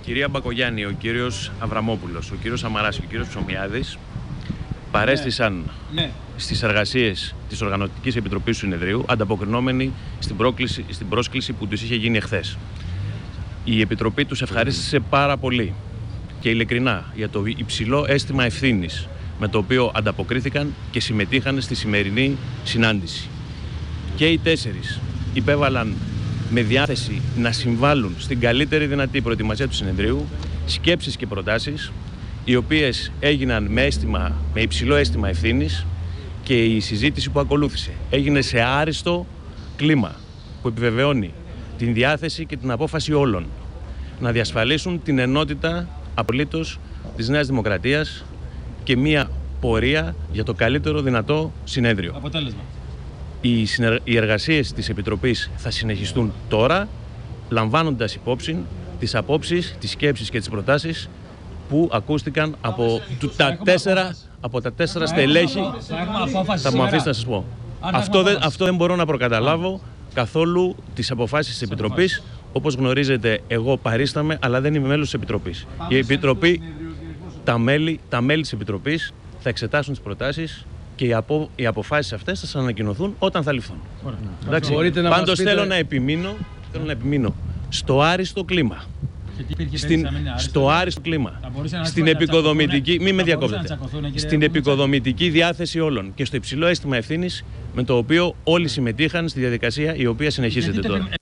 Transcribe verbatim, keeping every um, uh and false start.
κυρία Μπακογιάννη, ο κύριος Αβραμόπουλος, ο κύριος Σαμαράς και ο κύριος Ψωμιάδης παρέστησαν ναι. στις εργασίες της Οργανωτικής Επιτροπής του Συνεδρίου, ανταποκρινόμενοι στην, πρόκληση, στην πρόσκληση που τους είχε γίνει εχθές. Η Επιτροπή τους ευχαρίστησε πάρα πολύ και ειλικρινά για το υψηλό αίσθημα ευθύνης με το οποίο ανταποκρίθηκαν και συμμετείχαν στη σημερινή συνάντηση. Και οι τέσσερις υπέβαλαν με διάθεση να συμβάλλουν στην καλύτερη δυνατή προετοιμασία του συνεδρίου σκέψεις και προτάσεις, οι οποίες έγιναν με, αίσθημα, με υψηλό αίσθημα ευθύνης, και η συζήτηση που ακολούθησε έγινε σε άριστο κλίμα που επιβεβαιώνει την διάθεση και την απόφαση όλων να διασφαλίσουν την ενότητα απολύτως της Νέας Δημοκρατίας και μία πορεία για το καλύτερο δυνατό συνέδριο. Αποτέλεσμα. Οι, συνεργ... οι εργασίες της Επιτροπής θα συνεχιστούν τώρα, λαμβάνοντας υπόψη τις απόψεις, τις σκέψεις και τις προτάσεις που ακούστηκαν από, του, τα, τέσσερα, από τα τέσσερα στελέχη. Θα μου αφήσετε να σας πω. Αυτό δεν, αυτό δεν μπορώ να προκαταλάβω καθόλου τις αποφάσεις της Επιτροπής. Όπως γνωρίζετε, εγώ παρίσταμαι, αλλά δεν είμαι μέλος της Επιτροπής. Η Επιτροπή, τα μέλη, τα μέλη της Επιτροπής θα εξετάσουν τις προτάσεις και οι, απο, οι αποφάσεις αυτές θα σας ανακοινωθούν όταν θα ληφθούν. Εντάξει, πάντως θέλω πείτε... να επιμείνω, θέλω να επιμείνω στο άριστο κλίμα. Στην, στο άριστο κλίμα, στην επικοδομητική, μη με διακόπτετε, στην επικοδομητική διάθεση όλων και στο υψηλό αίσθημα ευθύνης με το οποίο όλοι συμμετείχαν στη διαδικασία η οποία συνεχίζεται τώρα.